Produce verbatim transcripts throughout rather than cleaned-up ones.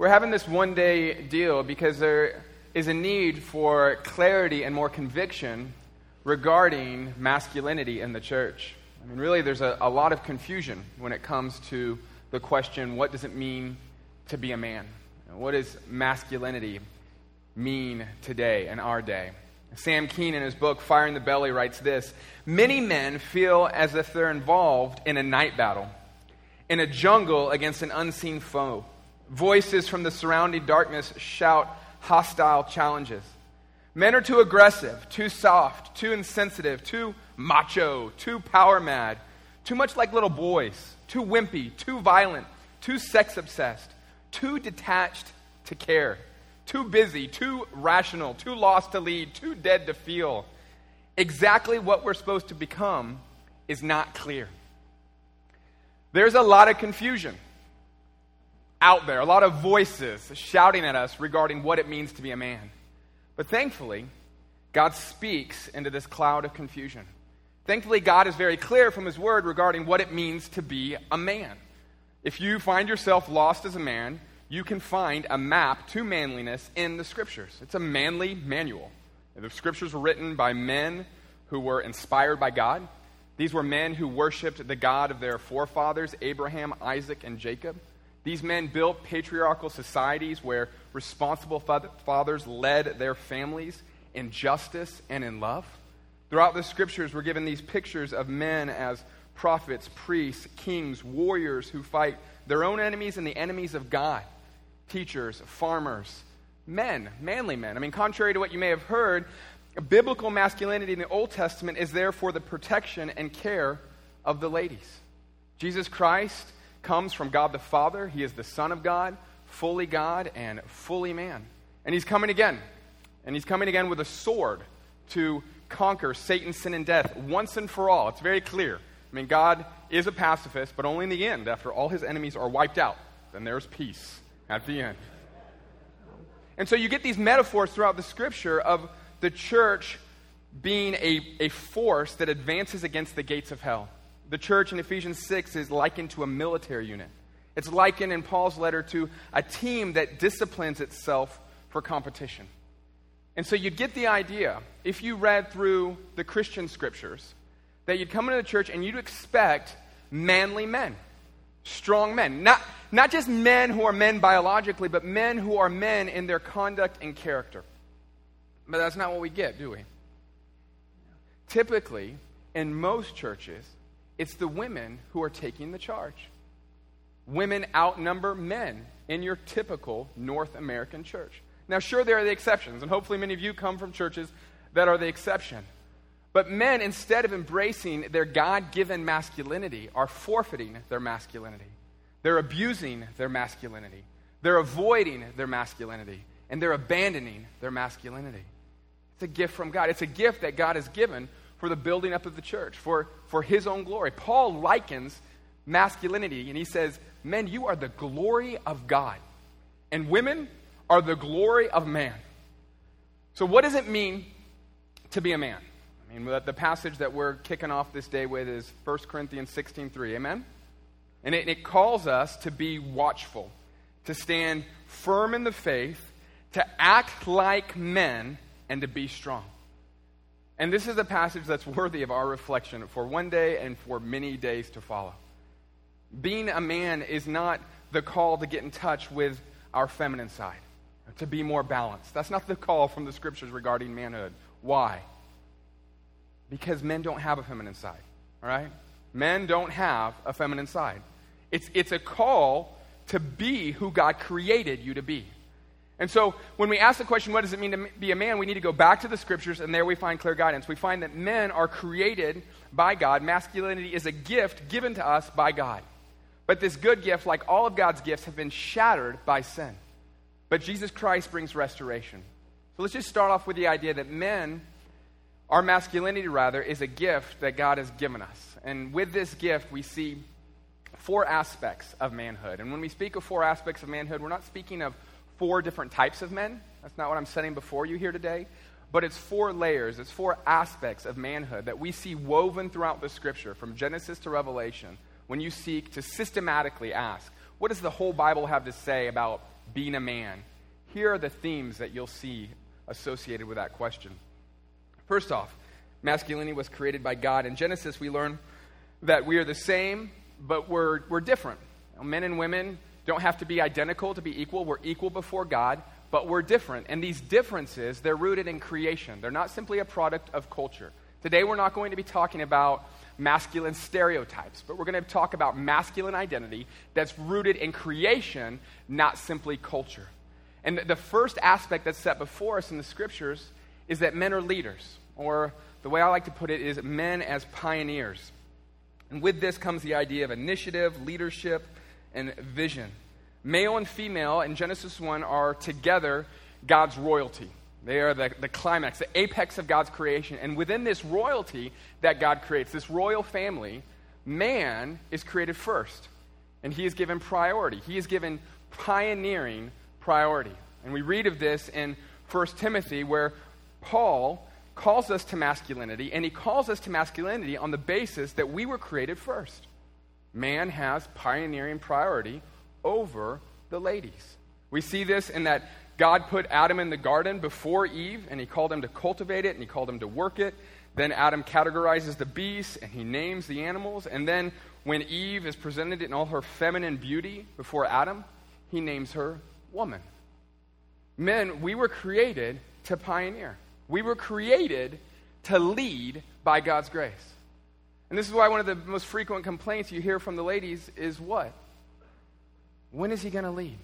We're having this one-day deal because there is a need for clarity and more conviction regarding masculinity in the church. I mean, really, there's a, a lot of confusion when it comes to the question, what does it mean to be a man? What does masculinity mean today, in our day? Sam Keen, in his book, Fire in the Belly, writes this: many men feel as if they're involved in a night battle, in a jungle against an unseen foe. Voices from the surrounding darkness shout hostile challenges. Men are too aggressive, too soft, too insensitive, too macho, too power mad, too much like little boys, too wimpy, too violent, too sex obsessed, too detached to care, too busy, too rational, too lost to lead, too dead to feel. Exactly what we're supposed to become is not clear. There's a lot of confusion out there, a lot of voices shouting at us regarding what it means to be a man. But thankfully, God speaks into this cloud of confusion. Thankfully, God is very clear from His Word regarding what it means to be a man. If you find yourself lost as a man, you can find a map to manliness in the Scriptures. It's a manly manual. The Scriptures were written by men who were inspired by God. These were men who worshipped the God of their forefathers, Abraham, Isaac, and Jacob. These men built patriarchal societies where responsible fathers led their families in justice and in love. Throughout the Scriptures, we're given these pictures of men as prophets, priests, kings, warriors who fight their own enemies and the enemies of God. Teachers, farmers, men, manly men. I mean, contrary to what you may have heard, biblical masculinity in the Old Testament is there for the protection and care of the ladies. Jesus Christ comes from God the Father. He is the Son of God, fully God and fully man. And He's coming again. And He's coming again with a sword to conquer Satan, sin, and death once and for all. It's very clear. I mean, God is a pacifist, but only in the end, after all His enemies are wiped out. Then there's peace at the end. And so you get these metaphors throughout the Scripture of the church being a, a force that advances against the gates of hell. The church in Ephesians six is likened to a military unit. It's likened in Paul's letter to a team that disciplines itself for competition. And so you get the idea, if you read through the Christian Scriptures, that you'd come into the church and you'd expect manly men, strong men. Not, not just men who are men biologically, but men who are men in their conduct and character. But that's not what we get, do we? Typically, in most churches, it's the women who are taking the charge. Women outnumber men in your typical North American church. Now, sure, there are the exceptions, and hopefully many of you come from churches that are the exception. But men, instead of embracing their God-given masculinity, are forfeiting their masculinity. They're abusing their masculinity. They're avoiding their masculinity. And they're abandoning their masculinity. It's a gift from God. It's a gift that God has given for the building up of the church, for, for His own glory. Paul likens masculinity, and he says, men, you are the glory of God. And women are the glory of man. So what does it mean to be a man? I mean, the passage that we're kicking off this day with is First Corinthians sixteen three. Amen? And it, it calls us to be watchful, to stand firm in the faith, to act like men, and to be strong. And this is a passage that's worthy of our reflection for one day and for many days to follow. Being a man is not the call to get in touch with our feminine side, to be more balanced. That's not the call from the Scriptures regarding manhood. Why? Because men don't have a feminine side, all right? Men don't have a feminine side. It's, it's a call to be who God created you to be. And so when we ask the question, what does it mean to be a man, we need to go back to the Scriptures, and there we find clear guidance. We find that men are created by God. Masculinity is a gift given to us by God. But this good gift, like all of God's gifts, have been shattered by sin. But Jesus Christ brings restoration. So let's just start off with the idea that men, our masculinity rather, is a gift that God has given us. And with this gift, we see four aspects of manhood. And when we speak of four aspects of manhood, we're not speaking of four different types of men. That's not what I'm setting before you here today. But it's four layers, it's four aspects of manhood that we see woven throughout the Scripture, from Genesis to Revelation, when you seek to systematically ask, what does the whole Bible have to say about being a man, here are the themes that you'll see associated with that question. First off, masculinity was created by God. In Genesis, we learn that we are the same, but we're, we're different. Now, men and women don't have to be identical to be equal. We're equal before God, but we're different. And these differences, they're rooted in creation. They're not simply a product of culture. Today, we're not going to be talking about masculine stereotypes, but we're going to talk about masculine identity that's rooted in creation, not simply culture. And the first aspect that's set before us in the scriptures is that men are leaders, or the way I like to put it is men as pioneers. And with this comes the idea of initiative, leadership, and vision. Male and female in Genesis one are together God's royalty. They are the, the climax, the apex of God's creation. And within this royalty that God creates, this royal family, man is created first. And he is given priority. He is given pioneering priority. And we read of this in First Timothy, where Paul calls us to masculinity, and he calls us to masculinity on the basis that we were created first. Man has pioneering priority over the ladies. We see this in that God put Adam in the garden before Eve, and he called him to cultivate it, and he called him to work it. Then Adam categorizes the beasts, and he names the animals. And then when Eve is presented in all her feminine beauty before Adam, he names her woman. Men, we were created to pioneer. We were created to lead by God's grace. And this is why one of the most frequent complaints you hear from the ladies is what? When is he going to lead?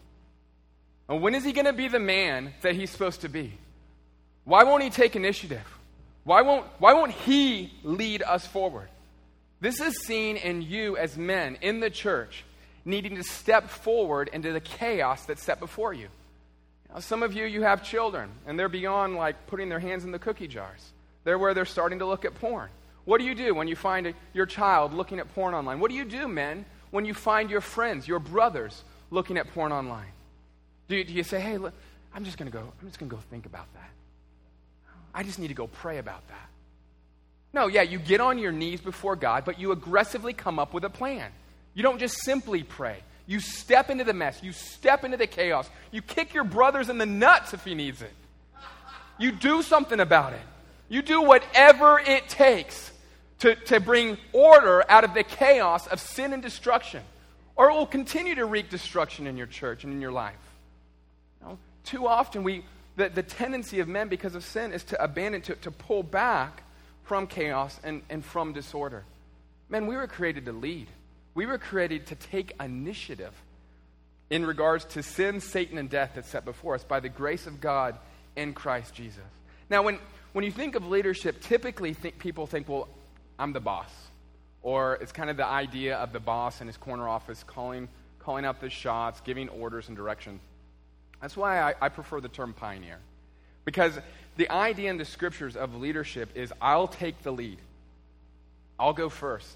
And when is he going to be the man that he's supposed to be? Why won't he take initiative? Why won't, why won't he lead us forward? This is seen in you as men in the church needing to step forward into the chaos that's set before you. Now, some of you, you have children, and they're beyond like putting their hands in the cookie jars. They're where they're starting to look at porn. What do you do when you find a, your child looking at porn online? What do you do, men, when you find your friends, your brothers, looking at porn online? Do you, do you say, hey, look, I'm just going to go, I'm just going to go think about that. I just need to go pray about that. No, yeah, you get on your knees before God, but you aggressively come up with a plan. You don't just simply pray. You step into the mess. You step into the chaos. You kick your brothers in the nuts if he needs it. You do something about it. You do whatever it takes to, to bring order out of the chaos of sin and destruction, or it will continue to wreak destruction in your church and in your life. You know, too often, we the, the tendency of men because of sin is to abandon, to, to pull back from chaos and, and from disorder. Men, we were created to lead. We were created to take initiative in regards to sin, Satan, and death that's set before us by the grace of God in Christ Jesus. Now, when, when you think of leadership, typically think, people think, well, I'm the boss. Or it's kind of the idea of the boss in his corner office calling, calling out the shots, giving orders and direction. That's why I, I prefer the term pioneer. Because the idea in the scriptures of leadership is I'll take the lead. I'll go first.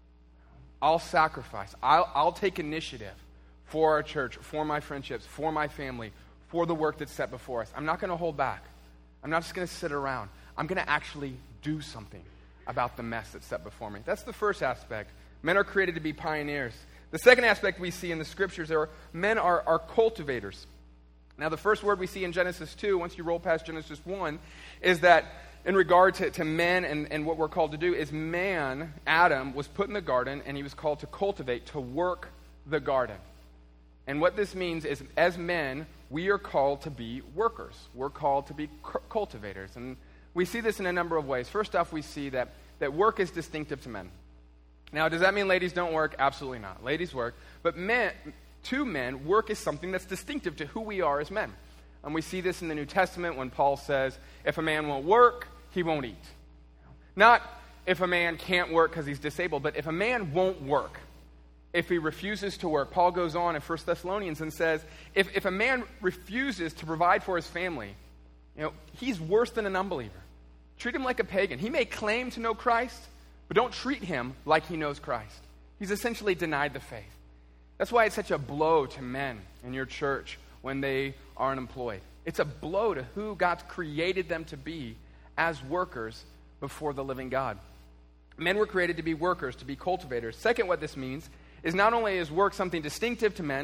I'll sacrifice. I'll, I'll take initiative for our church, for my friendships, for my family, for the work that's set before us. I'm not going to hold back. I'm not just going to sit around. I'm going to actually do something about the mess that's set before me. That's the first aspect. Men are created to be pioneers. The second aspect we see in the scriptures are men are, are cultivators. Now, the first word we see in Genesis two, once you roll past Genesis one, is that in regard to, to men and, and what we're called to do is man, Adam, was put in the garden and he was called to cultivate, to work the garden. And what this means is as men, we are called to be workers. We're called to be cu- cultivators. And we see this in a number of ways. First off, we see that, that work is distinctive to men. Now, does that mean ladies don't work? Absolutely not. Ladies work. But men, to men, work is something that's distinctive to who we are as men. And we see this in the New Testament when Paul says, if a man won't work, he won't eat. Not if a man can't work because he's disabled, but if a man won't work, if he refuses to work. Paul goes on in First Thessalonians and says, if, if a man refuses to provide for his family, you know, he's worse than an unbeliever. Treat him like a pagan. He may claim to know Christ, but don't treat him like he knows Christ. He's essentially denied the faith. That's why it's such a blow to men in your church when they are unemployed. It's a blow to who God's created them to be as workers before the living God. Men were created to be workers, to be cultivators. Second, what this means is not only is work something distinctive to men,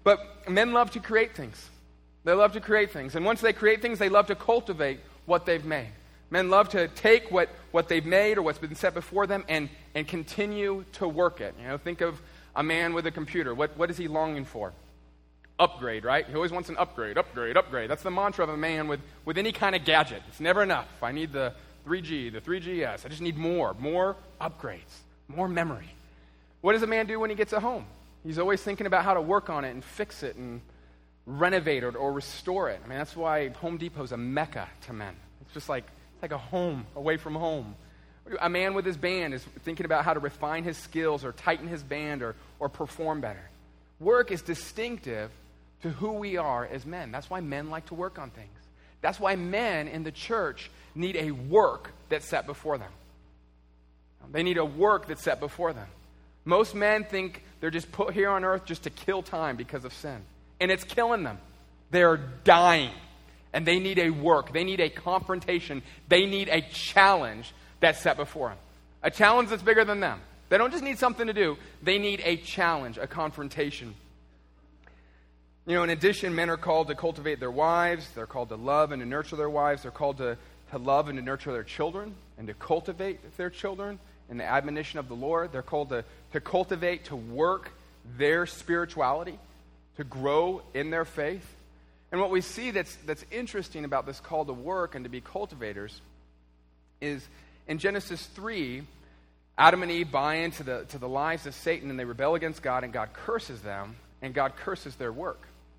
But men love to create things. They love to create things. And once they create things, they love to cultivate what they've made. Men love to take what, what they've made or what's been set before them and, and continue to work it. You know, think of a man with a computer. What, what is he longing for? Upgrade, right? He always wants an upgrade, upgrade, upgrade. That's the mantra of a man with, with any kind of gadget. It's never enough. I need the three G, the three G S. I just need more, more upgrades, more memory. What does a man do when he gets a home? He's always thinking about how to work on it and fix it and renovate it or restore it. I mean, that's why Home Depot is a mecca to men. It's just like, it's like a home away from home. A man with his band is thinking about how to refine his skills or tighten his band or, or perform better. Work is distinctive to who we are as men. That's why men like to work on things. That's why men in the church need a work that's set before them. They need a work that's set before them. Most men think they're just put here on earth just to kill time because of sin. And it's killing them. They're dying. And they need a work. They need a confrontation. They need a challenge that's set before them. A challenge that's bigger than them. They don't just need something to do. They need a challenge, a confrontation. You know, in addition, men are called to cultivate their wives. They're called to love and to nurture their wives. They're called to, to love and to nurture their children and to cultivate their children in the admonition of the Lord. They're called to, to cultivate, to work their spirituality, to grow in their faith. And what we see that's, that's interesting about this call to work and to be cultivators is in Genesis three, Adam and Eve buy into the, to the lies of Satan and they rebel against God and God curses them and God curses their work.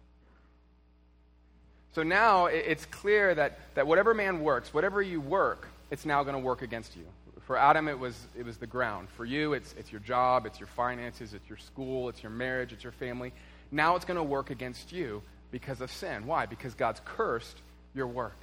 So now it's clear that, that whatever man works, whatever you work, it's now going to work against you. For Adam, it was it was the ground. For you, it's it's your job, it's your finances, it's your school, it's your marriage, it's your family. Now it's going to work against you because of sin. Why? Because God's cursed your work.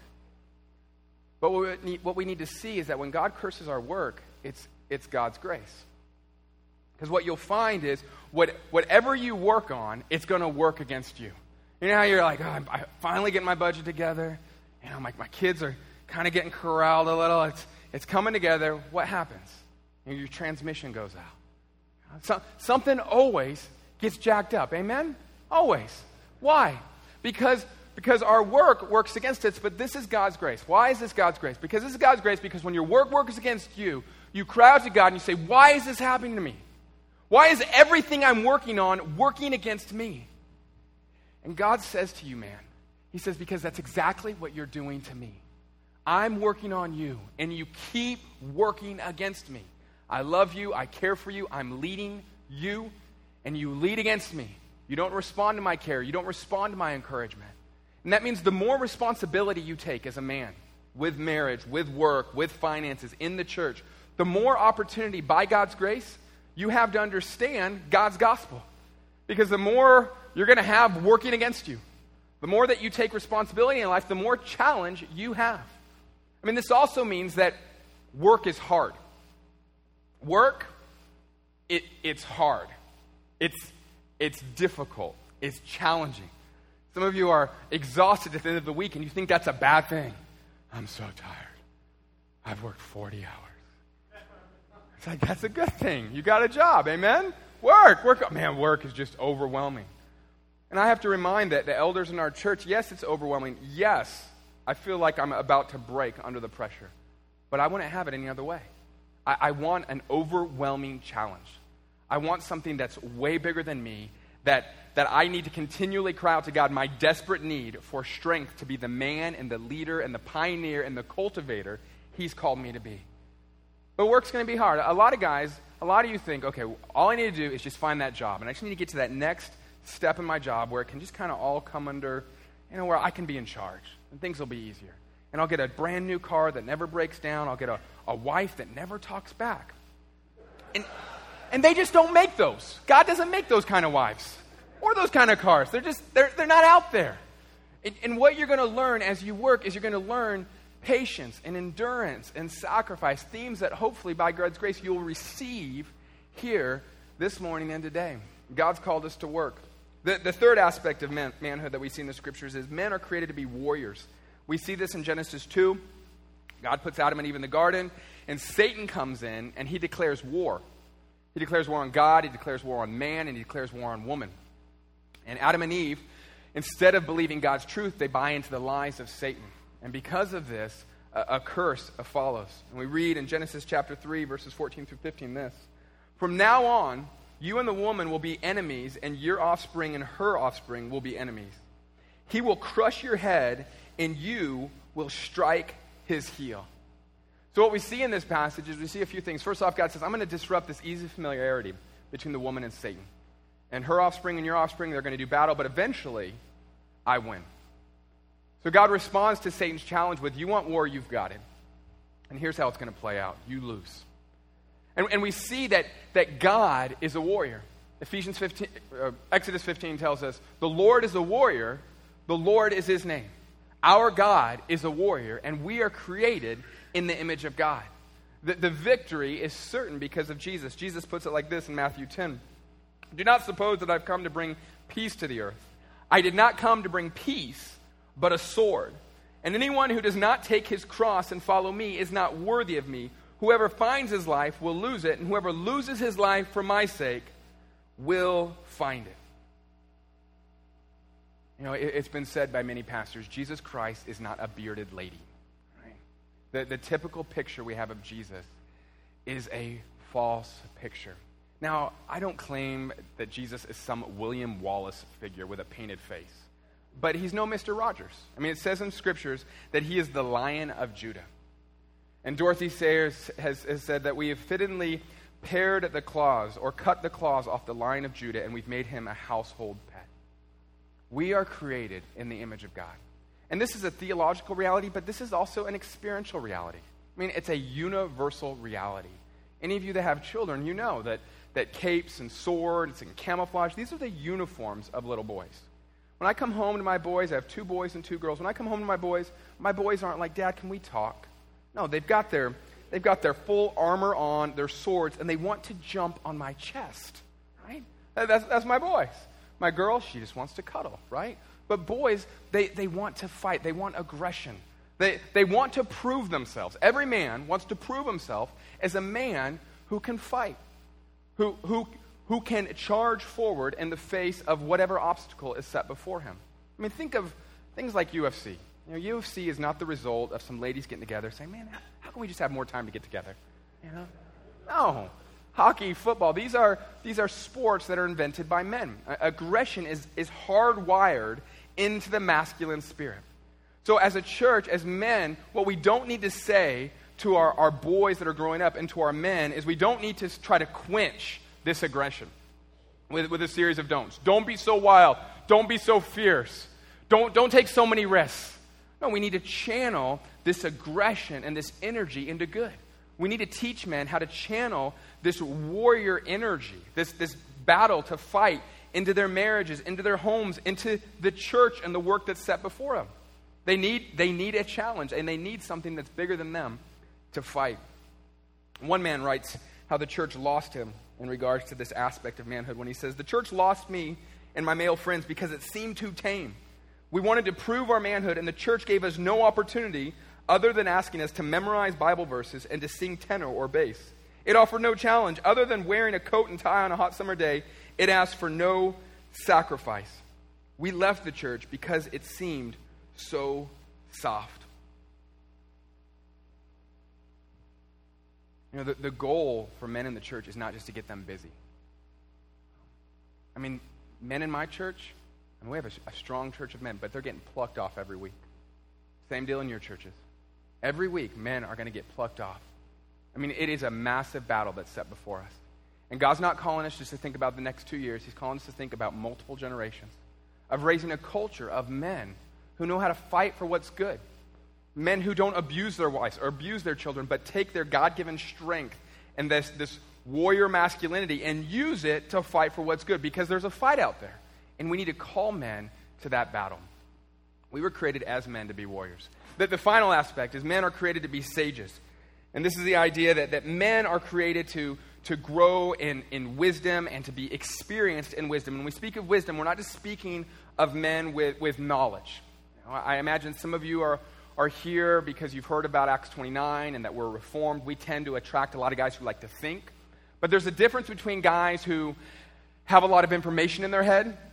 But what we need, what we need to see is that when God curses our work, it's it's God's grace. Because what you'll find is what whatever you work on, it's going to work against you. You know how you're like, oh, I'm, I'm finally getting my budget together. You know, my, my kids are kind of getting corralled a little. It's it's coming together. What happens? You know, your transmission goes out. So, something always gets jacked up. Amen? Always. Why? Because because our work works against it, but this is God's grace. Why is this God's grace? Because this is God's grace because when your work works against you, you cry out to God and you say, why is this happening to me? Why is everything I'm working on working against me? And God says to you, man, he says, because that's exactly what you're doing to me. I'm working on you, and you keep working against me. I love you, I care for you, I'm leading you, and you lead against me. You don't respond to my care, you don't respond to my encouragement. And that means the more responsibility you take as a man, with marriage, with work, with finances, in the church, the more opportunity by God's grace you have to understand God's gospel. Because the more you're going to have working against you, the more that you take responsibility in life, the more challenge you have. I mean, this also means that work is hard. Work, it, it's hard. It's, it's difficult. It's challenging. Some of you are exhausted at the end of the week and you think that's a bad thing. I'm so tired. I've worked forty hours. It's like, that's a good thing. You got a job, amen? Work, work. Man, work is just overwhelming. And I have to remind that the elders in our church, yes, it's overwhelming. Yes, I feel like I'm about to break under the pressure. But I wouldn't have it any other way. I, I want an overwhelming challenge. I want something that's way bigger than me, that, that I need to continually cry out to God my desperate need for strength to be the man and the leader and the pioneer and the cultivator He's called me to be. But work's going to be hard. A lot of guys, a lot of you think, okay, all I need to do is just find that job. And I just need to get to that next step in my job where it can just kind of all come under, you know, where I can be in charge. And things will be easier. And I'll get a brand new car that never breaks down. I'll get a, a wife that never talks back. And, and they just don't make those. God doesn't make those kind of wives or those kind of cars. They're just, they're, they're not out there. And, and what you're going to learn as you work is you're going to learn patience and endurance and sacrifice, themes that hopefully by God's grace you'll receive here this morning and today. God's called us to work. The, the third aspect of man, manhood that we see in the scriptures is men are created to be warriors. We see this in Genesis two. God puts Adam and Eve in the garden, and Satan comes in, and he declares war. He declares war on God, he declares war on man, and he declares war on woman. And Adam and Eve, instead of believing God's truth, they buy into the lies of Satan. And because of this, a, a curse follows. And we read in Genesis chapter three, verses fourteen through fifteen this. From now on, you and the woman will be enemies, and your offspring and her offspring will be enemies. He will crush your head, and you will strike his heel. So what we see in this passage is we see a few things. First off, God says, I'm going to disrupt this easy familiarity between the woman and Satan. And her offspring and your offspring, they're going to do battle, but eventually, I win. So God responds to Satan's challenge with, you want war, you've got it. And here's how it's going to play out. You lose. And, and we see that, that God is a warrior. Ephesians fifteen, uh, Exodus fifteen tells us, the Lord is a warrior, the Lord is his name. Our God is a warrior, and we are created in the image of God. The, the victory is certain because of Jesus. Jesus puts it like this in Matthew ten. Do not suppose that I've come to bring peace to the earth. I did not come to bring peace, but a sword. And anyone who does not take his cross and follow me is not worthy of me. Whoever finds his life will lose it, and whoever loses his life for my sake will find it. You know, it, it's been said by many pastors, Jesus Christ is not a bearded lady. Right? The, the typical picture we have of Jesus is a false picture. Now, I don't claim that Jesus is some William Wallace figure with a painted face, but he's no Mister Rogers. I mean, it says in scriptures that he is the Lion of Judah. And Dorothy Sayers has, has said that we have fittingly pared the claws or cut the claws off the Lion of Judah, and we've made him a household pet. We are created in the image of God. And this is a theological reality, but this is also an experiential reality. I mean, it's a universal reality. Any of you that have children, you know that, that capes and swords and camouflage, these are the uniforms of little boys. When I come home to my boys, I have two boys and two girls. When I come home to my boys, my boys aren't like, Dad, can we talk? No, they've got their they've got their full armor on, their swords, and they want to jump on my chest, right? That's, that's my boys. My girl, she just wants to cuddle, right? But boys, they, they want to fight. They want aggression. They, they want to prove themselves. Every man wants to prove himself as a man who can fight, who, who, who can charge forward in the face of whatever obstacle is set before him. I mean, think of things like U F C. You know, U F C is not the result of some ladies getting together saying, man, how can we just have more time to get together? You know? No. Hockey, football, these are these are sports that are invented by men. Uh, aggression is, is hardwired into the masculine spirit. So as a church, as men, what we don't need to say to our, our boys that are growing up and to our men is we don't need to try to quench this aggression with, with a series of don'ts. Don't be so wild. Don't be so fierce. Don't, don't take so many risks. No, we need to channel this aggression and this energy into good. We need to teach men how to channel this warrior energy, this, this battle to fight into their marriages, into their homes, into the church and the work that's set before them. They need, they need a challenge, and they need something that's bigger than them to fight. One man writes how the church lost him in regards to this aspect of manhood when he says, the church lost me and my male friends because it seemed too tame. We wanted to prove our manhood, and the church gave us no opportunity other than asking us to memorize Bible verses and to sing tenor or bass. It offered no challenge. Other than wearing a coat and tie on a hot summer day, it asked for no sacrifice. We left the church because it seemed so soft. You know, the, the goal for men in the church is not just to get them busy. I mean, men in my church, and we have a, a strong church of men, but they're getting plucked off every week. Same deal in your churches. Every week, men are going to get plucked off. I mean, it is a massive battle that's set before us. And God's not calling us just to think about the next two years. He's calling us to think about multiple generations of raising a culture of men who know how to fight for what's good. Men who don't abuse their wives or abuse their children, but take their God-given strength and this, this warrior masculinity and use it to fight for what's good, because there's a fight out there. And we need to call men to that battle. We were created as men to be warriors. The, the final aspect is men are created to be sages. And this is the idea that, that men are created to, to grow in, in wisdom and to be experienced in wisdom. When we speak of wisdom, we're not just speaking of men with, with knowledge. You know, I imagine some of you are, are here because you've heard about Acts twenty-nine and that we're reformed. We tend to attract a lot of guys who like to think. But there's a difference between guys who have a lot of information in their head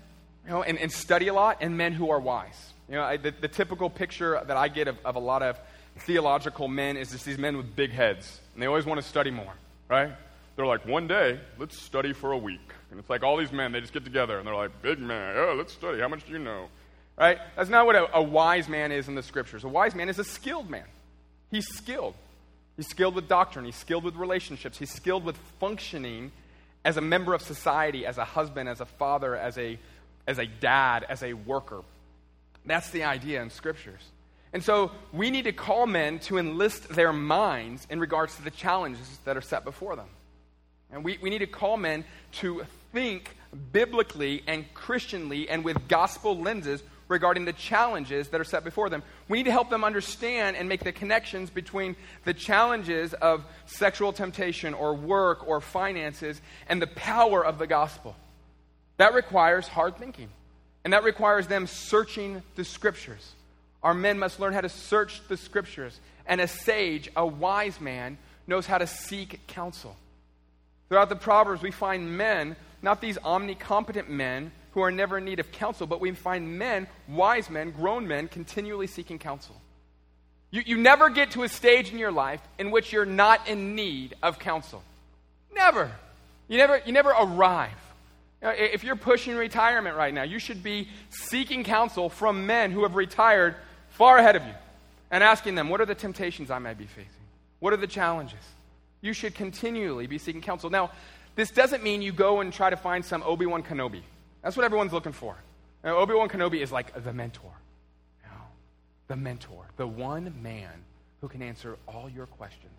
you know, and, and study a lot, and men who are wise. You know, I, the, the typical picture that I get of, of a lot of theological men is just these men with big heads, and they always want to study more, right? They're like, one day, let's study for a week. And it's like all these men, they just get together, and they're like, big man, oh, let's study. How much do you know? Right? That's not what a, a wise man is in the Scriptures. A wise man is a skilled man. He's skilled. He's skilled with doctrine. He's skilled with relationships. He's skilled with functioning as a member of society, as a husband, as a father, as a, as a dad, as a worker. That's the idea in Scriptures. And so we need to call men to enlist their minds in regards to the challenges that are set before them. And we, we need to call men to think biblically and Christianly and with gospel lenses regarding the challenges that are set before them. We need to help them understand and make the connections between the challenges of sexual temptation or work or finances and the power of the gospel. That requires hard thinking. And that requires them searching the Scriptures. Our men must learn how to search the Scriptures. And a sage, a wise man, knows how to seek counsel. Throughout the Proverbs, we find men, not these omnicompetent men who are never in need of counsel, but we find men, wise men, grown men, continually seeking counsel. You, you never get to a stage in your life in which you're not in need of counsel. Never. You never, you never arrive. You know, if you're pushing retirement right now, you should be seeking counsel from men who have retired far ahead of you and asking them, what are the temptations I may be facing? What are the challenges? You should continually be seeking counsel. Now, this doesn't mean you go and try to find some Obi-Wan Kenobi. That's what everyone's looking for. You know, Obi-Wan Kenobi is like the mentor. You know, the mentor. The one man who can answer all your questions.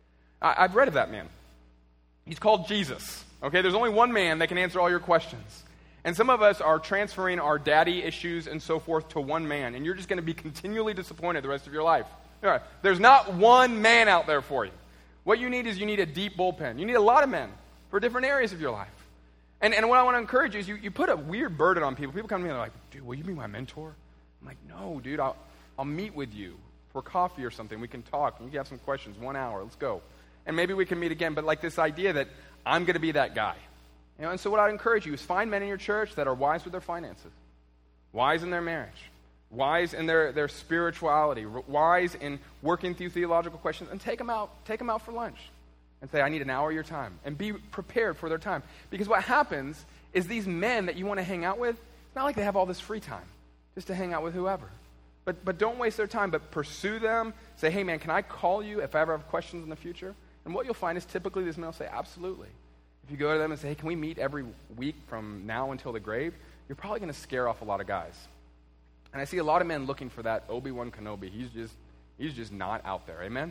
I, I've read of that man. He's called Jesus. Okay, there's only one man that can answer all your questions. And some of us are transferring our daddy issues and so forth to one man, and you're just going to be continually disappointed the rest of your life. All right, there's not one man out there for you. What you need is you need a deep bullpen. You need a lot of men for different areas of your life. And and what I want to encourage you is you, you put a weird burden on people. People come to me and they're like, dude, will you be my mentor? I'm like, no, dude, I'll, I'll meet with you for coffee or something. We can talk. You can have some questions. One hour. Let's go. And maybe we can meet again. But like this idea that I'm going to be that guy. You know, and so what I'd encourage you is find men in your church that are wise with their finances, wise in their marriage, wise in their, their spirituality, wise in working through theological questions, and take them out, take them out for lunch. And say, I need an hour of your time. And be prepared for their time. Because what happens is these men that you want to hang out with, it's not like they have all this free time just to hang out with whoever. But but don't waste their time, but pursue them. Say, hey man, can I call you if I ever have questions in the future? And what you'll find is typically these men will say, absolutely. If you go to them and say, hey, can we meet every week from now until the grave? You're probably going to scare off a lot of guys. And I see a lot of men looking for that Obi-Wan Kenobi. He's just, he's just not out there. Amen?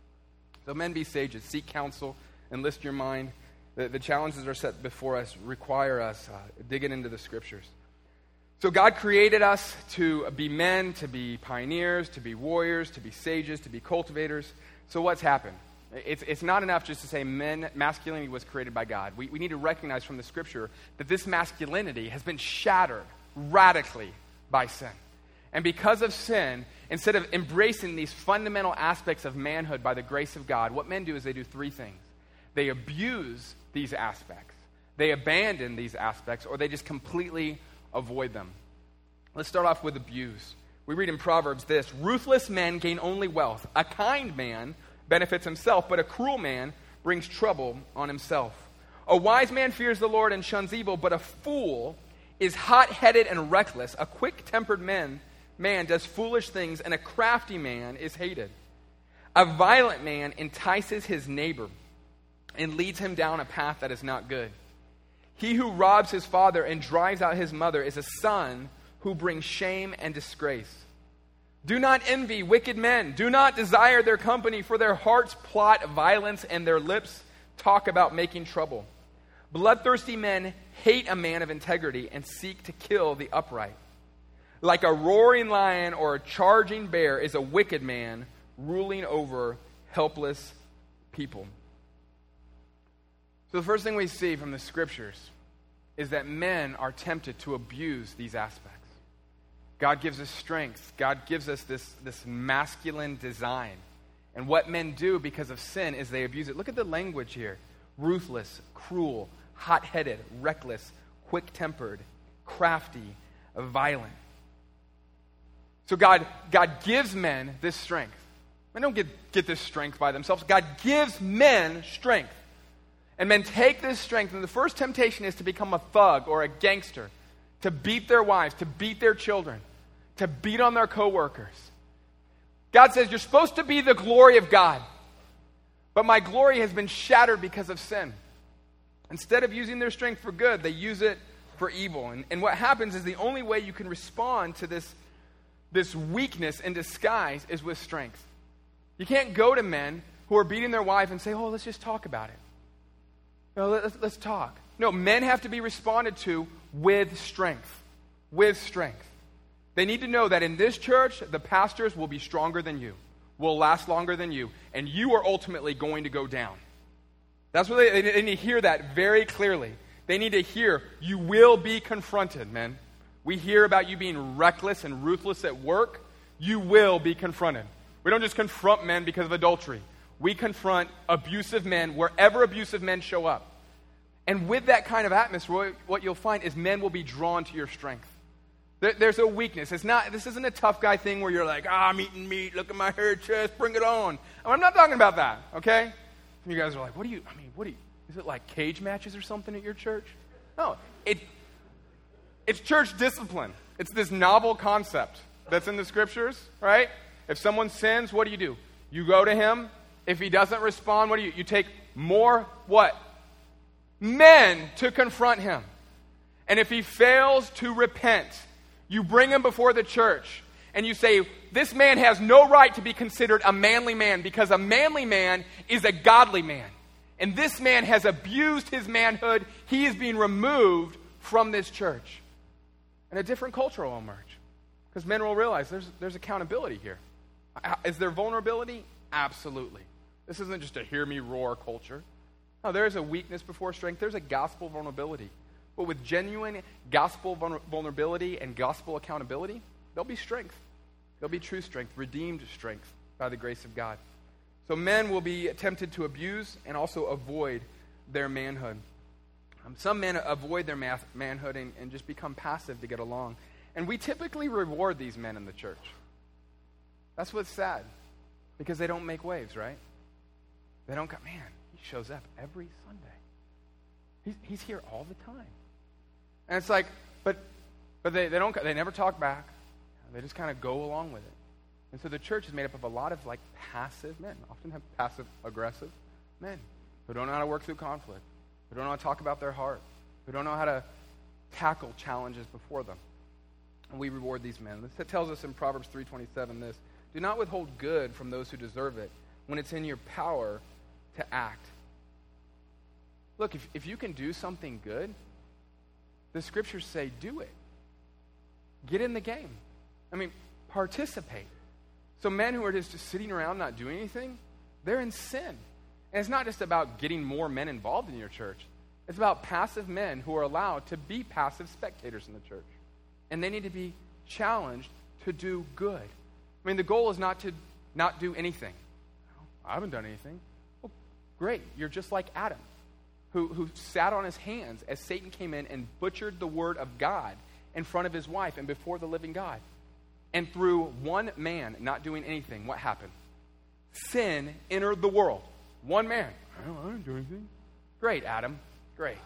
So men, be sages, seek counsel, enlist your mind. The, the challenges that are set before us require us uh, digging into the Scriptures. So God created us to be men, to be pioneers, to be warriors, to be sages, to be cultivators. So what's happened? It's, it's not enough just to say men, masculinity was created by God. We, we need to recognize from the Scripture that this masculinity has been shattered radically by sin. And because of sin, instead of embracing these fundamental aspects of manhood by the grace of God, what men do is they do three things. They abuse these aspects, they abandon these aspects, or they just completely avoid them. Let's start off with abuse. We read in Proverbs this: ruthless men gain only wealth. A kind man benefits himself, but a cruel man brings trouble on himself. A wise man fears the Lord and shuns evil, but a fool is hot-headed and reckless. A quick-tempered man Man does foolish things, and a crafty man is hated. A violent man entices his neighbor and leads him down a path that is not good. He who robs his father and drives out his mother is a son who brings shame and disgrace. Do not envy wicked men. Do not desire their company, for their hearts plot violence and their lips talk about making trouble. Bloodthirsty men hate a man of integrity and seek to kill the upright. Like a roaring lion or a charging bear is a wicked man ruling over helpless people. So the first thing we see from the Scriptures is that men are tempted to abuse these aspects. God gives us strength. God gives us this, this masculine design. And what men do because of sin is they abuse it. Look at the language here. Ruthless, cruel, hot-headed, reckless, quick-tempered, crafty, violent. So God, God gives men this strength. Men don't get, get this strength by themselves. God gives men strength. And men take this strength, and the first temptation is to become a thug or a gangster, to beat their wives, to beat their children, to beat on their coworkers. God says, you're supposed to be the glory of God, but my glory has been shattered because of sin. Instead of using their strength for good, they use it for evil. And, and what happens is the only way you can respond to this, this weakness in disguise is with strength. You can't go to men who are beating their wife and say, oh, let's just talk about it. No, let's, let's talk. No, men have to be responded to with strength. With strength. They need to know that in this church, the pastors will be stronger than you, will last longer than you, and you are ultimately going to go down. That's what they, they need to hear that very clearly. They need to hear, you will be confronted, men. We hear about you being reckless and ruthless at work. You will be confronted. We don't just confront men because of adultery. We confront abusive men wherever abusive men show up. And with that kind of atmosphere, what you'll find is men will be drawn to your strength. There's a weakness. It's not. This isn't a tough guy thing where you're like, ah, I'm eating meat, look at my hairy chest, bring it on. I'm not talking about that, okay? And you guys are like, what do you, I mean, what do you, is it like cage matches or something at your church? No, it, it's church discipline. It's this novel concept that's in the scriptures, right? If someone sins, what do you do? You go to him. If he doesn't respond, what do you, you take more, what? Men to confront him. And if he fails to repent, you bring him before the church and you say, this man has no right to be considered a manly man because a manly man is a godly man. And this man has abused his manhood. He is being removed from this church. And a different culture will emerge because men will realize there's, there's accountability here. Is there vulnerability? Absolutely. This isn't just a hear me roar culture. No, there is a weakness before strength. There's a gospel vulnerability. But with genuine gospel vulnerability and gospel accountability, there'll be strength. There'll be true strength, redeemed strength by the grace of God. So men will be tempted to abuse and also avoid their manhood. Um, some men avoid their math, manhood and, and just become passive to get along. And we typically reward these men in the church. That's what's sad, because they don't make waves, right? They don't go, man, he shows up every Sunday. He's, he's here all the time. And it's like, but but they, they don't they never talk back. They just kind of go along with it. And so the church is made up of a lot of like passive men, often have passive aggressive men who don't know how to work through conflict, who don't know how to talk about their heart, who don't know how to tackle challenges before them. And we reward these men. This tells us in Proverbs three twenty-seven this, do not withhold good from those who deserve it when it's in your power to act. Look, if, if you can do something good, the scriptures say do it. Get in the game. I mean, participate. So men who are just, just sitting around not doing anything, they're in sin. And it's not just about getting more men involved in your church. It's about passive men who are allowed to be passive spectators in the church. And they need to be challenged to do good. I mean, the goal is not to not do anything. I haven't done anything. Well, great. You're just like Adam, who, who sat on his hands as Satan came in and butchered the word of God in front of his wife and before the living God. And through one man not doing anything, what happened? Sin entered the world. One man. I don't, I didn't do anything. Great, Adam. Great.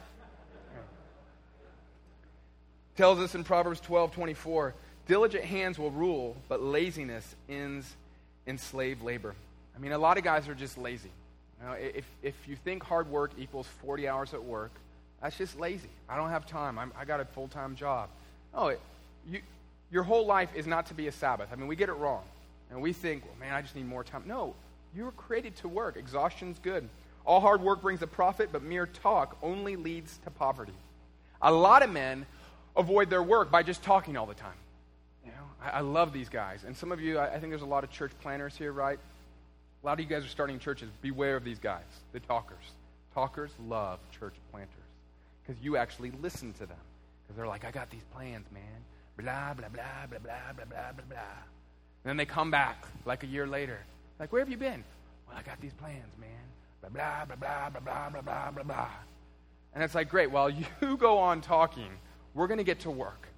Tells us in Proverbs twelve twenty-four, diligent hands will rule, but laziness ends in slave labor. I mean, a lot of guys are just lazy. You know, if if you think hard work equals forty hours at work, that's just lazy. I don't have time. I'm, I got a full-time job. Oh, it, you, your whole life is not to be a Sabbath. I mean, we get it wrong. And we think, well, man, I just need more time. No, you were created to work. Exhaustion's good. All hard work brings a profit, but mere talk only leads to poverty. A lot of men avoid their work by just talking all the time. You know, I, I love these guys. And some of you, I, I think there's a lot of church planners here, right? A lot of you guys are starting churches. Beware of these guys, the talkers. Talkers love church planters because you actually listen to them. Because they're like, I got these plans, man. Blah, blah, blah, blah, blah, blah, blah, blah, blah. And then they come back like a year later. Like, where have you been? Well, I got these plans, man. Blah, blah, blah, blah, blah, blah, blah, blah, blah, blah. And it's like, great, well, you go on talking. We're going to get to work.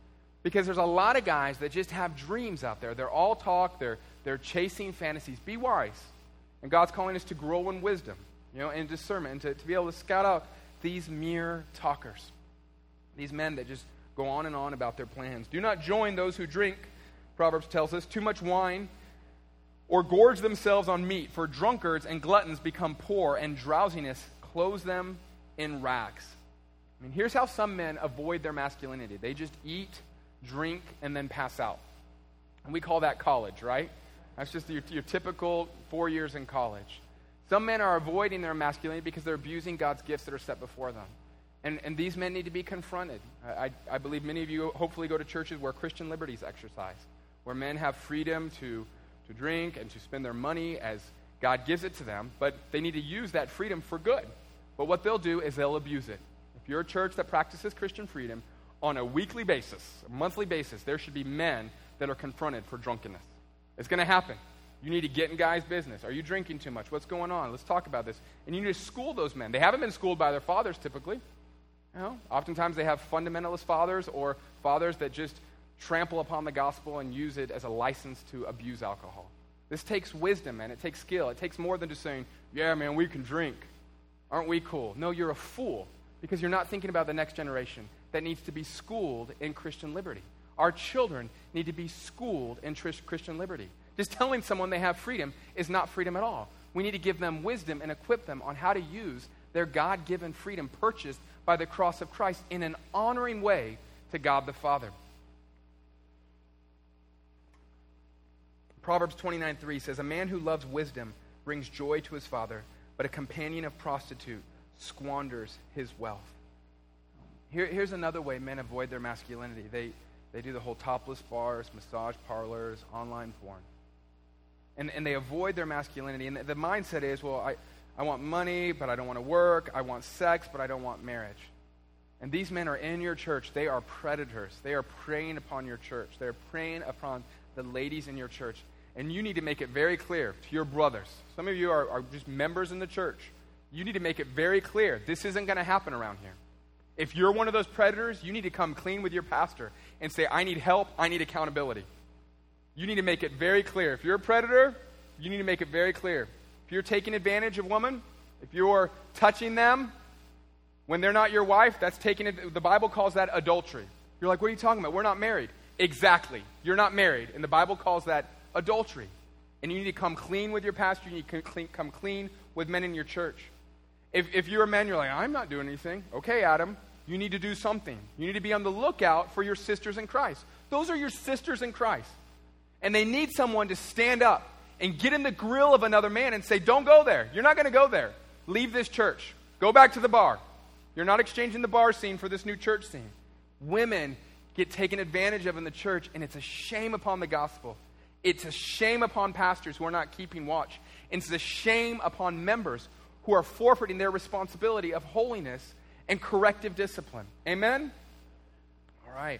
Because there's a lot of guys that just have dreams out there. They're all talk. They're, they're chasing fantasies. Be wise. And God's calling us to grow in wisdom, you know, and discernment, and to, to be able to scout out these mere talkers, these men that just go on and on about their plans. Do not join those who drink, Proverbs tells us, too much wine or gorge themselves on meat, for drunkards and gluttons become poor, and drowsiness clothes them in rags. I mean, here's how some men avoid their masculinity. They just eat, drink, and then pass out. And we call that college, right? That's just your, your typical four years in college. Some men are avoiding their masculinity because they're abusing God's gifts that are set before them. And, and these men need to be confronted. I, I, I believe many of you hopefully go to churches where Christian liberty is exercised, where men have freedom to, to drink and to spend their money as God gives it to them, but they need to use that freedom for good. But what they'll do is they'll abuse it. If you're a church that practices Christian freedom, on a weekly basis, a monthly basis, there should be men that are confronted for drunkenness. It's going to happen. You need to get in guys' business. Are you drinking too much? What's going on? Let's talk about this. And you need to school those men. They haven't been schooled by their fathers typically. You know, oftentimes they have fundamentalist fathers or fathers that just trample upon the gospel and use it as a license to abuse alcohol. This takes wisdom, man. It takes skill. It takes more than just saying, yeah, man, we can drink. Aren't we cool? No, you're a fool because you're not thinking about the next generation that needs to be schooled in Christian liberty. Our children need to be schooled in tr- Christian liberty. Just telling someone they have freedom is not freedom at all. We need to give them wisdom and equip them on how to use their God-given freedom purchased by the cross of Christ in an honoring way to God the Father. Proverbs twenty-nine three says, a man who loves wisdom brings joy to his father, but a companion of prostitute squanders his wealth. Here, here's another way men avoid their masculinity. They They do the whole topless bars, massage parlors, online porn. And and they avoid their masculinity. And the, the mindset is, well, I, I want money, but I don't want to work. I want sex, but I don't want marriage. And these men are in your church. They are predators. They are preying upon your church. They are preying upon the ladies in your church. And you need to make it very clear to your brothers. Some of you are, are just members in the church. You need to make it very clear. This isn't going to happen around here. If you're one of those predators, you need to come clean with your pastor and say, I need help, I need accountability. You need to make it very clear. If you're a predator, you need to make it very clear. If you're taking advantage of women, if you're touching them when they're not your wife, that's taking it. The Bible calls that adultery. You're like, what are you talking about? We're not married. Exactly. You're not married. And the Bible calls that adultery. And you need to come clean with your pastor. You need to clean, come clean with men in your church. If, if you're a man, you're like, I'm not doing anything. Okay, Adam, you need to do something. You need to be on the lookout for your sisters in Christ. Those are your sisters in Christ. And they need someone to stand up and get in the grill of another man and say, don't go there. You're not going to go there. Leave this church. Go back to the bar. You're not exchanging the bar scene for this new church scene. Women get taken advantage of in the church, and it's a shame upon the gospel. It's a shame upon pastors who are not keeping watch. And it's a shame upon members who are forfeiting their responsibility of holiness and corrective discipline. Amen? All right.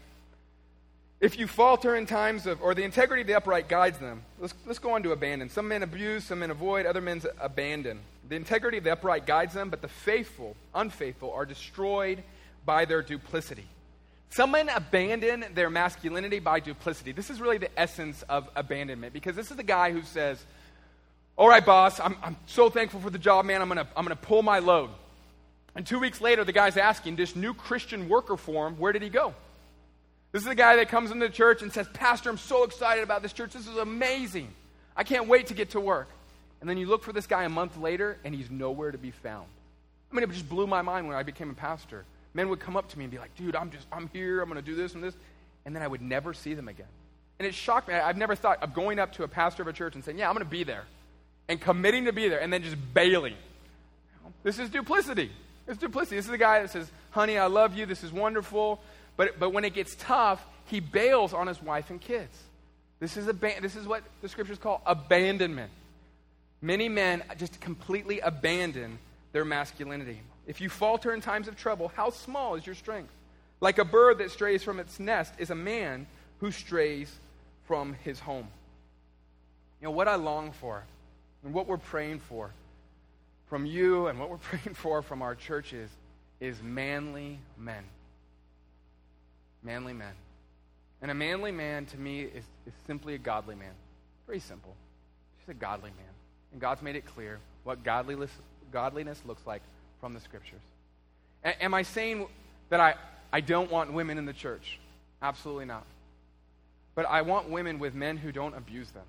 If you falter in times of, or the integrity of the upright guides them. Let's, let's go on to abandon. Some men abuse, some men avoid, other men abandon. The integrity of the upright guides them, but the faithful, unfaithful, are destroyed by their duplicity. Some men abandon their masculinity by duplicity. This is really the essence of abandonment, because this is the guy who says, all right, boss, I'm, I'm so thankful for the job, man. I'm going to I'm gonna pull my load. And two weeks later, the guy's asking, this new Christian worker form, where did he go? This is the guy that comes into the church and says, Pastor, I'm so excited about this church. This is amazing. I can't wait to get to work. And then you look for this guy a month later, and he's nowhere to be found. I mean, it just blew my mind when I became a pastor. Men would come up to me and be like, dude, I'm just, I'm here. I'm going to do this and this. And then I would never see them again. And it shocked me. I've never thought of going up to a pastor of a church and saying, yeah, I'm going to be there. And committing to be there, and then just bailing. This is duplicity. It's duplicity. This is the guy that says, honey, I love you. This is wonderful. But but when it gets tough, he bails on his wife and kids. This is, ab- this is what the scriptures call abandonment. Many men just completely abandon their masculinity. If you falter in times of trouble, how small is your strength? Like a bird that strays from its nest is a man who strays from his home. You know, what I long for and what we're praying for from you and what we're praying for from our churches is manly men. Manly men. And a manly man, to me, is, is simply a godly man. Very simple. Just a godly man. And God's made it clear what godliness, godliness looks like from the Scriptures. A- am I saying that I, I don't want women in the church? Absolutely not. But I want women with men who don't abuse them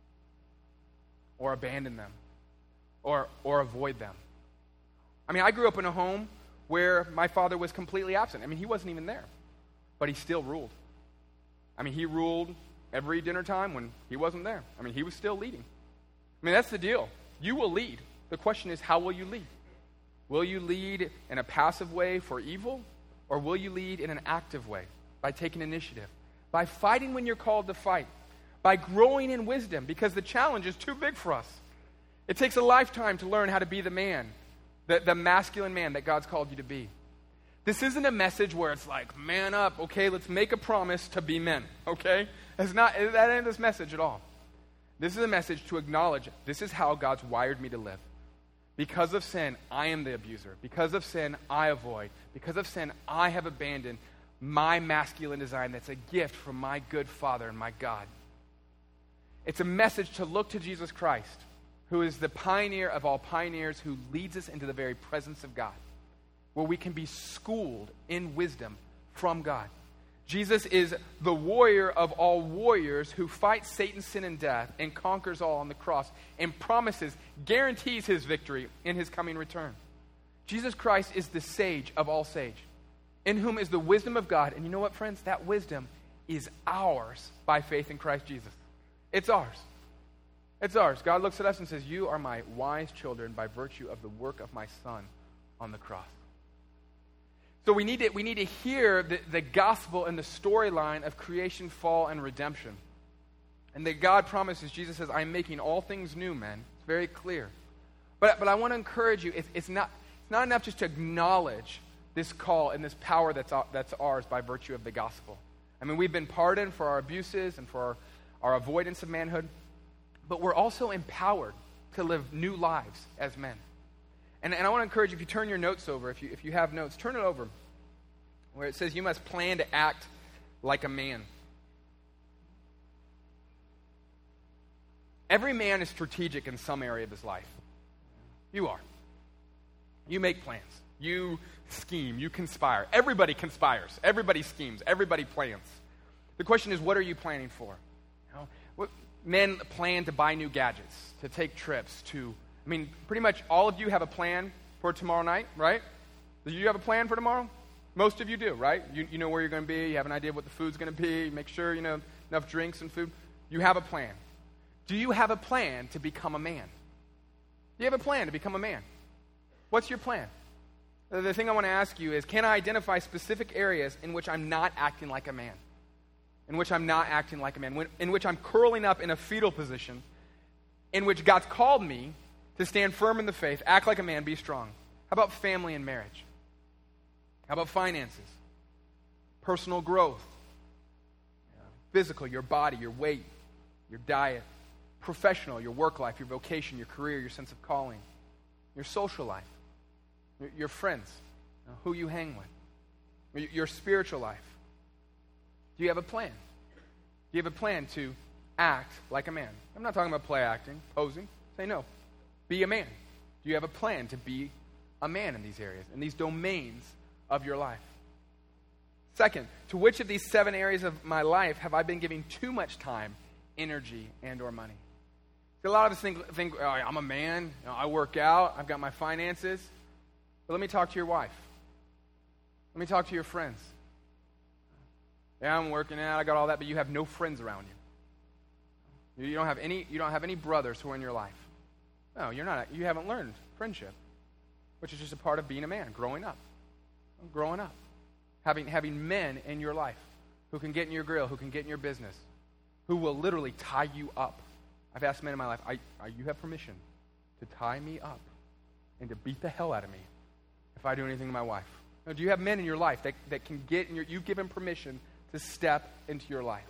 or abandon them or or avoid them. I mean, I grew up in a home where my father was completely absent. I mean, he wasn't even there, but he still ruled. I mean, he ruled every dinner time when he wasn't there. I mean, he was still leading. I mean, that's the deal. You will lead. The question is, how will you lead? Will you lead in a passive way for evil, or will you lead in an active way by taking initiative, by fighting when you're called to fight, by growing in wisdom, because the challenge is too big for us. It takes a lifetime to learn how to be the man, the, the masculine man that God's called you to be. This isn't a message where it's like, man up, okay, let's make a promise to be men, okay? It's not, that ain't this message at all. This is a message to acknowledge this is how God's wired me to live. Because of sin, I am the abuser. Because of sin, I avoid. Because of sin, I have abandoned my masculine design that's a gift from my good Father and my God. It's a message to look to Jesus Christ, who is the pioneer of all pioneers, who leads us into the very presence of God, where we can be schooled in wisdom from God. Jesus is the warrior of all warriors who fights Satan, sin, and death and conquers all on the cross and promises, guarantees his victory in his coming return. Jesus Christ is the sage of all sage, in whom is the wisdom of God. And you know what, friends? That wisdom is ours by faith in Christ Jesus. It's ours. It's ours. God looks at us and says, you are my wise children by virtue of the work of my Son on the cross. So we need to, we need to hear the, the gospel and the storyline of creation, fall, and redemption. And that God promises, Jesus says, I'm making all things new, men. It's very clear. But, but I want to encourage you, it's, it's, not, it's not enough just to acknowledge this call and this power that's, that's ours by virtue of the gospel. I mean, we've been pardoned for our abuses and for our, our avoidance of manhood, but we're also empowered to live new lives as men. And, and I want to encourage you, if you turn your notes over, if you, if you have notes, turn it over, where it says you must plan to act like a man. Every man is strategic in some area of his life. You are. You make plans. You scheme. You conspire. Everybody conspires. Everybody schemes. Everybody plans. The question is, what are you planning for? You know, what, men plan to buy new gadgets, to take trips, to... I mean, pretty much all of you have a plan for tomorrow night, right? Do you have a plan for tomorrow? Most of you do, right? You, you know where you're going to be. You have an idea of what the food's going to be. Make sure, you know, enough drinks and food. You have a plan. Do you have a plan to become a man? Do you have a plan to become a man? What's your plan? The thing I want to ask you is, can I identify specific areas in which I'm not acting like a man? In which I'm not acting like a man? When, in which I'm curling up in a fetal position? In which God's called me to stand firm in the faith, act like a man, be strong. How about family and marriage? How about finances? Personal growth? Physical, your body, your weight, your diet. Professional, your work life, your vocation, your career, your sense of calling. Your social life. Your, your friends, you know, who you hang with. Your, your spiritual life. Do you have a plan? Do you have a plan to act like a man? I'm not talking about play acting, posing. Say no. Be a man. Do you have a plan to be a man in these areas, in these domains of your life? Second, to which of these seven areas of my life have I been giving too much time, energy, and or money? See, a lot of us think, think oh, I'm a man, you know, I work out, I've got my finances. But let me talk to your wife. Let me talk to your friends. Yeah, I'm working out, I got all that, but you have no friends around you. You don't have any, you don't have any brothers who are in your life. No, you're not. You haven't learned friendship, which is just a part of being a man, growing up. Growing up. Having, having men in your life who can get in your grill, who can get in your business, who will literally tie you up. I've asked men in my life, I, I, you have permission to tie me up and to beat the hell out of me if I do anything to my wife. No, do you have men in your life that, that can get in your, you've given permission to step into your life?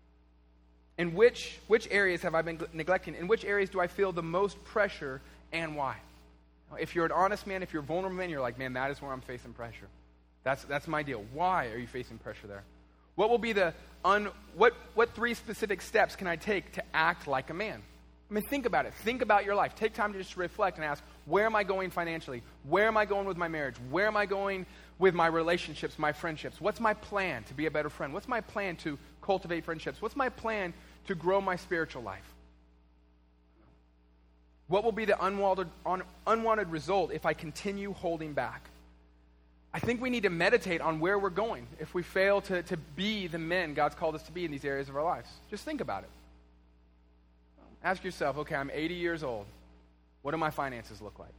In which, which areas have I been neglecting? In which areas do I feel the most pressure, and why? If you're an honest man, if you're a vulnerable man, you're like, man, that is where I'm facing pressure. That's, that's my deal. Why are you facing pressure there? What will be the un, what what three specific steps can I take to act like a man? I mean, think about it. Think about your life. Take time to just reflect and ask, where am I going financially? Where am I going with my marriage? Where am I going with my relationships, my friendships? What's my plan to be a better friend? What's my plan to cultivate friendships? What's my plan to grow my spiritual life? What will be the unwanted, un, unwanted result if I continue holding back? I think we need to meditate on where we're going if we fail to, to be the men God's called us to be in these areas of our lives. Just think about it. Ask yourself, okay, I'm eighty years old. What do my finances look like?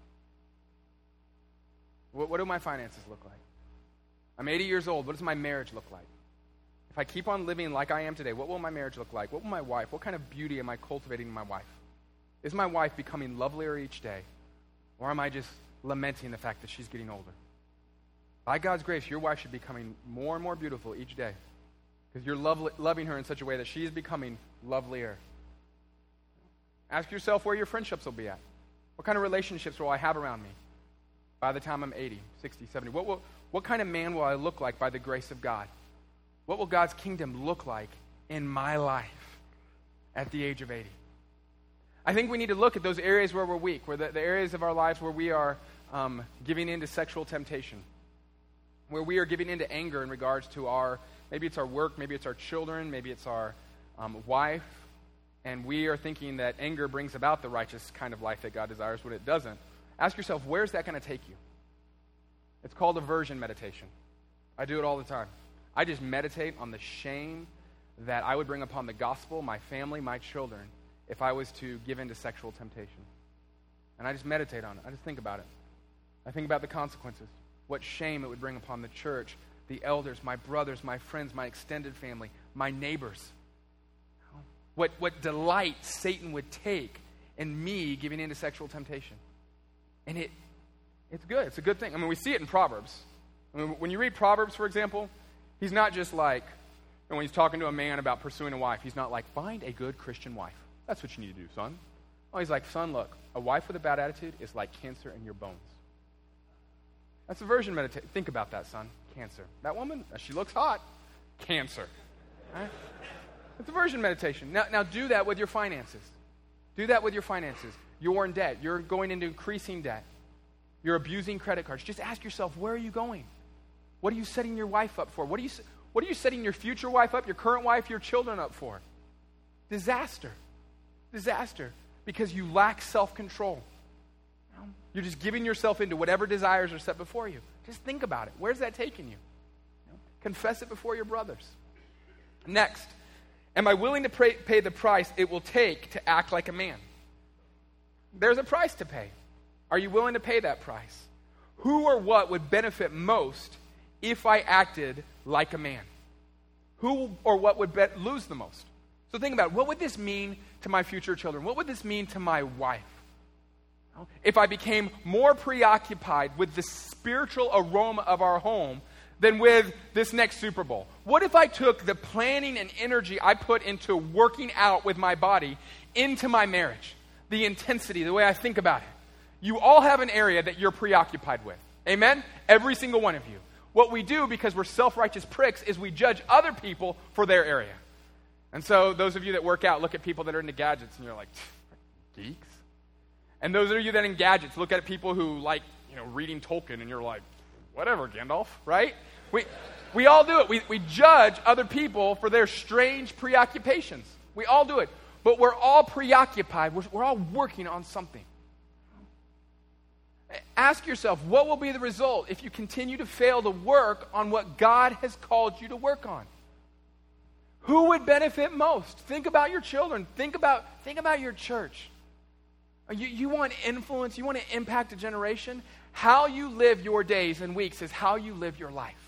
What, what do my finances look like? I'm eighty years old. What does my marriage look like? If I keep on living like I am today, what will my marriage look like? What will my wife, what kind of beauty am I cultivating in my wife? Is my wife becoming lovelier each day? Or am I just lamenting the fact that she's getting older? By God's grace, your wife should be becoming more and more beautiful each day. Because you're love, loving her in such a way that she is becoming lovelier. Ask yourself where your friendships will be at. What kind of relationships will I have around me by the time I'm eighty, sixty, seventy? What, will, what kind of man will I look like by the grace of God? What will God's kingdom look like in my life at the age of eighty? I think we need to look at those areas where we're weak, where the, the areas of our lives where we are um, giving into sexual temptation, where we are giving into anger in regards to our, maybe it's our work, maybe it's our children, maybe it's our um, wife, and we are thinking that anger brings about the righteous kind of life that God desires when it doesn't. Ask yourself, where's that going to take you? It's called aversion meditation. I do it all the time. I just meditate on the shame that I would bring upon the gospel, my family, my children, if I was to give in to sexual temptation. And I just meditate on it. I just think about it. I think about the consequences. What shame it would bring upon the church, the elders, my brothers, my friends, my extended family, my neighbors. What, what delight Satan would take in me giving in to sexual temptation. And it it's good. It's a good thing. I mean, we see it in Proverbs. I mean, when you read Proverbs, for example, he's not just like, and when he's talking to a man about pursuing a wife, he's not like, find a good Christian wife. That's what you need to do, son. Oh, he's like, son, look, a wife with a bad attitude is like cancer in your bones. That's aversion meditation. Think about that, son. Cancer. That woman, she looks hot. Cancer. Right? It's aversion meditation. Now, now do that with your finances. Do that with your finances. You're in debt. You're going into increasing debt. You're abusing credit cards. Just ask yourself, where are you going? What are you setting your wife up for? What are you, what are you setting your future wife up, your current wife, your children up for? Disaster. Disaster. Because you lack self-control. You're just giving yourself into whatever desires are set before you. Just think about it. Where's that taking you? Confess it before your brothers. Next, am I willing to pay, pay the price it will take to act like a man? There's a price to pay. Are you willing to pay that price? Who or what would benefit most if I acted like a man? Who or what would bet, lose the most? So think about it. What would this mean to my future children? What would this mean to my wife? If I became more preoccupied with the spiritual aroma of our home than with this next Super Bowl? What if I took the planning and energy I put into working out with my body into my marriage? The intensity, the way I think about it. You all have an area that you're preoccupied with. Amen? Every single one of you. What we do, because we're self-righteous pricks, is we judge other people for their area. And so those of you that work out, look at people that are into gadgets, and you're like, geeks? And those of you that are in gadgets, look at people who like, you know, reading Tolkien, and you're like, whatever, Gandalf, right? We we all do it. We, we judge other people for their strange preoccupations. We all do it. But we're all preoccupied. We're, we're all working on something. Ask yourself, what will be the result if you continue to fail to work on what God has called you to work on? Who would benefit most? Think about your children. Think about, think about your church. You, you want influence, you want to impact a generation? How you live your days and weeks is how you live your life.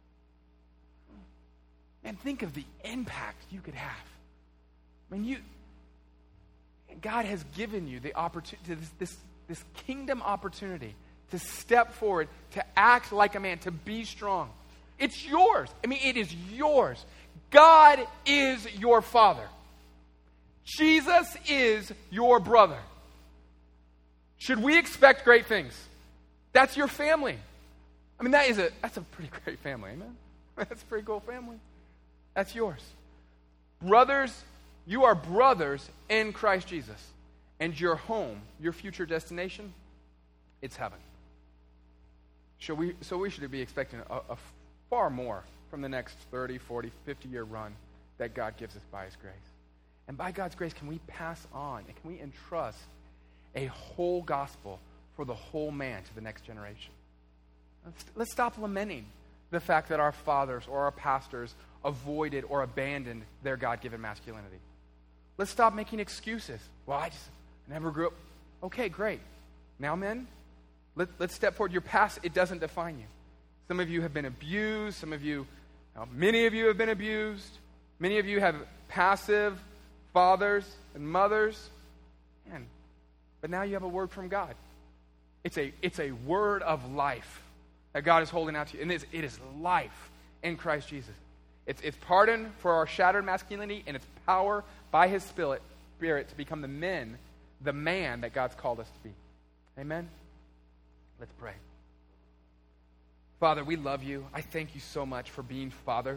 Man, think of the impact you could have. I mean, you, God has given you the opportunity, this, this, this kingdom opportunity to step forward, to act like a man, to be strong. It's yours. I mean, it is yours. God is your father. Jesus is your brother. Should we expect great things? That's your family. I mean, that is a that's a pretty great family, amen? That's a pretty cool family. That's yours. Brothers, you are brothers in Christ Jesus. And your home, your future destination, it's heaven. So we, so we should be expecting a, a far more from the next thirty, forty, fifty-year run that God gives us by his grace. And by God's grace, can we pass on and can we entrust a whole gospel for the whole man to the next generation? Let's, let's stop lamenting the fact that our fathers or our pastors avoided or abandoned their God-given masculinity. Let's stop making excuses. Well, I just never grew up. Okay, great. Now, men, let, let's step forward. Your past, it doesn't define you. Some of you have been abused. Some of you, now, many of you have been abused. Many of you have passive fathers and mothers. Man, but now you have a word from God. It's a, it's a word of life that God is holding out to you. And it is, it is life in Christ Jesus. It's, it's pardon for our shattered masculinity, and it's power by his spirit, spirit to become the men, the man that God's called us to be. Amen? Let's pray. Father, we love you. I thank you so much for being Father.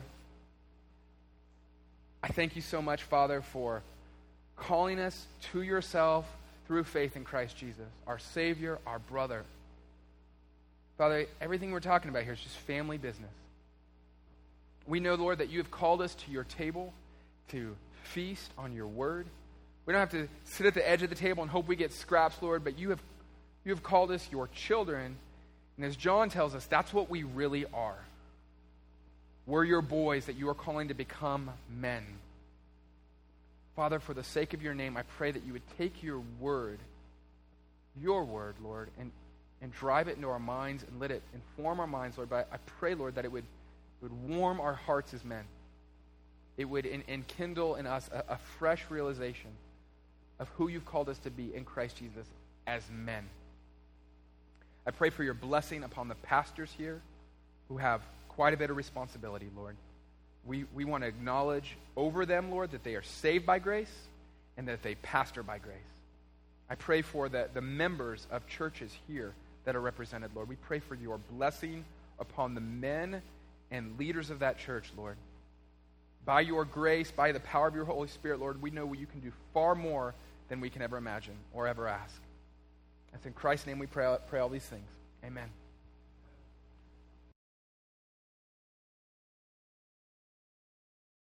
I thank you so much, Father, for calling us to yourself through faith in Christ Jesus, our Savior, our brother. Father, everything we're talking about here is just family business. We know, Lord, that you have called us to your table to feast on your word. We don't have to sit at the edge of the table and hope we get scraps, Lord, but you have, you have called us your children. And as John tells us, that's what we really are. We're your boys that you are calling to become men. Father, for the sake of your name, I pray that you would take your word, your word, Lord, and, and drive it into our minds and let it inform our minds, Lord. But I pray, Lord, that it would, it would warm our hearts as men. It would en- enkindle in us a, a fresh realization of who you've called us to be in Christ Jesus as men. I pray for your blessing upon the pastors here who have quite a bit of responsibility, Lord. We, we want to acknowledge over them, Lord, that they are saved by grace and that they pastor by grace. I pray for the, the members of churches here that are represented, Lord. We pray for your blessing upon the men and leaders of that church, Lord. By your grace, by the power of your Holy Spirit, Lord, we know you can do far more than we can ever imagine or ever ask. It's in Christ's name we pray, pray all these things. Amen.